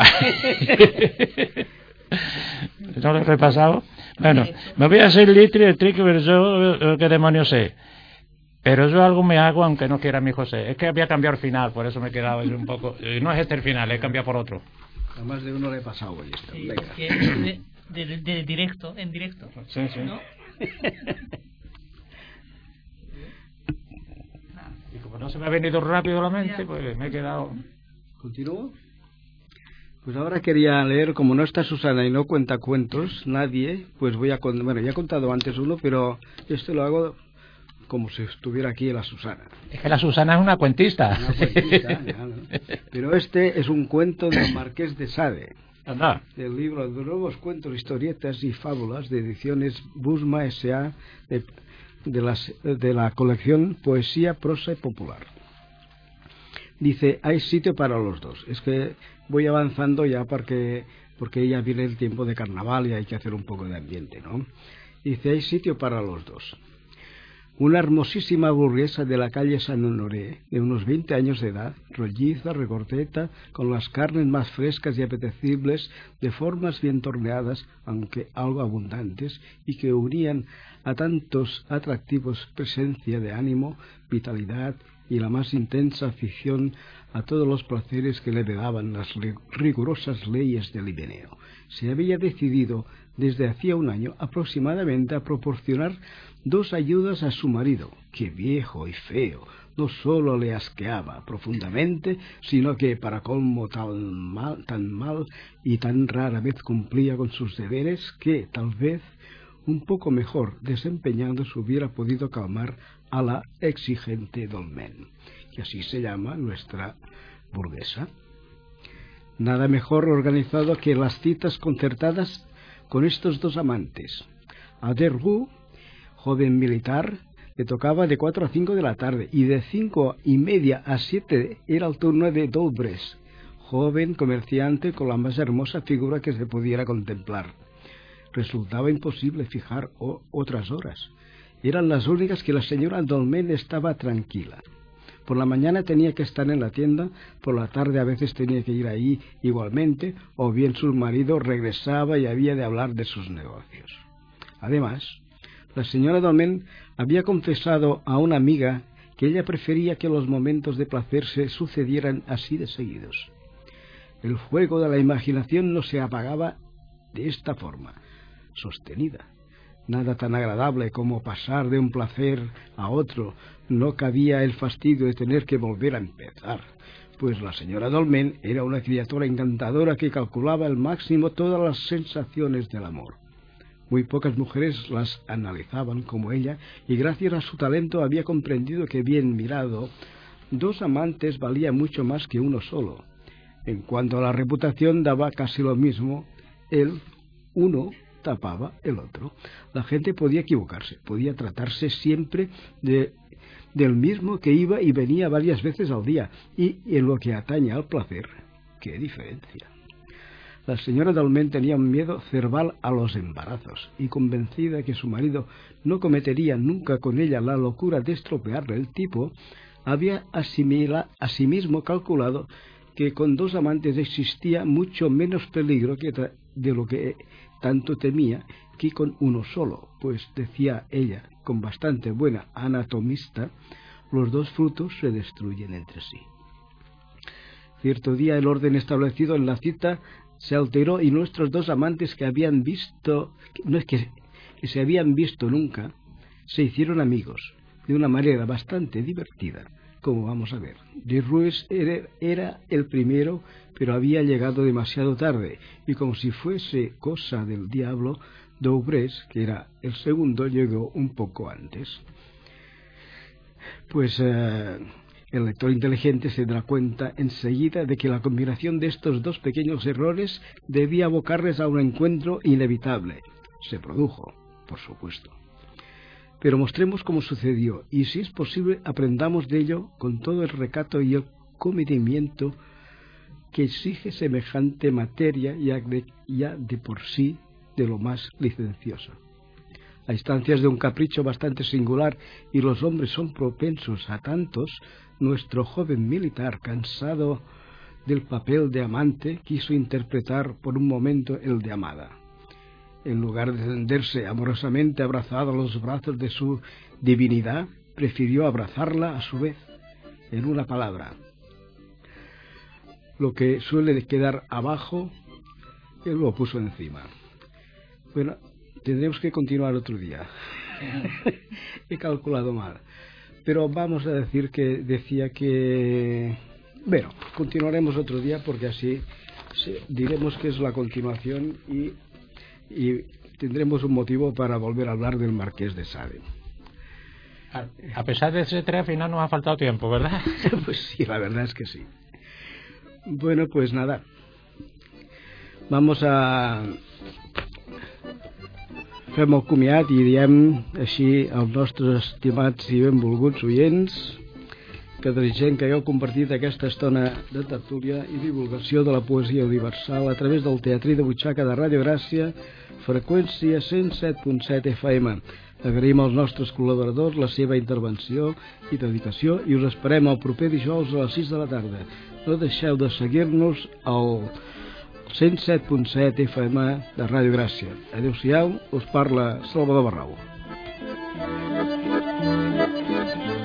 C: ¿No lo he repasado? Bueno, me voy a hacer el litrin, el triqui, pero yo que demonios sé. Pero yo algo me hago aunque no quiera mi José. Es que había cambiado el final, por eso me he quedado un poco. No es este el final, he cambiado por otro.
B: A más de uno le he pasado hoy esto.
D: Sí, de directo, en directo.
C: Sí, sí.
D: ¿No?
C: Y como no se me ha venido rápido la mente, pues me he quedado.
B: ¿Continúo? Pues ahora quería leer, como no está Susana y no cuenta cuentos, nadie, pues voy a contar. Bueno, ya he contado antes uno, pero esto lo hago como si estuviera aquí la Susana.
C: Es que la Susana es una cuentista.
B: Una cuentista, ya, ¿no? Pero este es un cuento del Marqués de Sade.
C: Anda.
B: Del libro de nuevos cuentos, historietas y fábulas de ediciones Busma S.A. de la colección Poesía, Prosa y Popular. Dice, hay sitio para los dos. Es que voy avanzando ya porque ya viene el tiempo de carnaval y hay que hacer un poco de ambiente, ¿no? Dice, hay sitio para los dos. Una hermosísima burguesa de la calle San Honoré, de unos 20 años de edad, rolliza, recorteta, con las carnes más frescas y apetecibles, de formas bien torneadas, aunque algo abundantes, y que unían a tantos atractivos presencia de ánimo, vitalidad y la más intensa afición a todos los placeres que le daban las rigurosas leyes del Ibeneo. Se había decidido desde hacía un año aproximadamente a proporcionar 2 ayudas a su marido, que viejo y feo no solo le asqueaba profundamente, sino que para colmo tan mal y tan rara vez cumplía con sus deberes que, tal vez, un poco mejor desempeñándose hubiera podido calmar a la exigente Dolmen, que así se llama nuestra burguesa. Nada mejor organizado que las citas concertadas con estos dos amantes. A Derroux, joven militar, le tocaba de 4 a 5 de la tarde, y de 5:30 a 7 era el turno de Doubres, joven comerciante con la más hermosa figura que se pudiera contemplar. Resultaba imposible fijar otras horas. Eran las únicas que la señora Dolmen estaba tranquila. Por la mañana tenía que estar en la tienda, por la tarde a veces tenía que ir ahí igualmente, o bien su marido regresaba y había de hablar de sus negocios. Además, la señora Dolmen había confesado a una amiga que ella prefería que los momentos de placer se sucedieran así de seguidos. El fuego de la imaginación no se apagaba de esta forma, sostenida. Nada tan agradable como pasar de un placer a otro. No cabía el fastidio de tener que volver a empezar, pues la señora Dolmen era una criatura encantadora que calculaba al máximo todas las sensaciones del amor. Muy pocas mujeres las analizaban como ella, y gracias a su talento había comprendido que, bien mirado, 2 amantes valía mucho más que uno solo. En cuanto a la reputación, daba casi lo mismo. Uno tapaba el otro. La gente podía equivocarse, podía tratarse siempre del mismo que iba y venía varias veces al día, y en lo que atañe al placer, ¿qué diferencia? La señora Dolmen tenía un miedo cerval a los embarazos, y convencida que su marido no cometería nunca con ella la locura de estropearle el tipo, había asimismo calculado que con 2 amantes existía mucho menos peligro de lo que tanto temía que con uno solo, pues, decía ella, con bastante buena anatomista, los 2 frutos se destruyen entre sí. Cierto día el orden establecido en la cita se alteró, y nuestros 2 amantes que se habían visto nunca, se hicieron amigos, de una manera bastante divertida, como vamos a ver. Derroux era el primero, pero había llegado demasiado tarde, y como si fuese cosa del diablo, Doubres, que era el segundo, llegó un poco antes. Pues el lector inteligente se dará cuenta enseguida de que la combinación de estos 2 pequeños errores debía abocarles a un encuentro inevitable. Se produjo, por supuesto. Pero mostremos cómo sucedió, y si es posible aprendamos de ello con todo el recato y el comedimiento que exige semejante materia, ya de por sí de lo más licencioso. A instancias de un capricho bastante singular, y los hombres son propensos a tantos, nuestro joven militar, cansado del papel de amante, quiso interpretar por un momento el de amada. En lugar de tenderse amorosamente abrazado a los brazos de su divinidad, prefirió abrazarla a su vez. En una palabra, lo que suele quedar abajo, él lo puso encima. Bueno, tendremos que continuar otro día. He calculado mal. Pero vamos a decir que decía que... Bueno, continuaremos otro día, porque así diremos que es la continuación, y tendremos un motivo para volver a hablar del Marqués de Sade.
C: A pesar de ese al final nos ha faltado tiempo, ¿verdad?
B: Pues sí, la verdad es que sí. Bueno, pues nada. Vamos a... Fem el comiat i diem així als nostres estimats i benvolguts oients que desitgem que hagueu compartit aquesta estona de tertúlia i divulgació de la poesia universal a través del Teatrí de Butxaca de Ràdio Gràcia, freqüència 107.7 FM. Agraïm als nostres col·laboradors la seva intervenció i dedicació, i us esperem el proper dijous a les 6 de la tarda. No deixeu de seguir-nos al 107.7 FM de Ràdio Gràcia. Adéu-siau, us parla Salvador Barrau.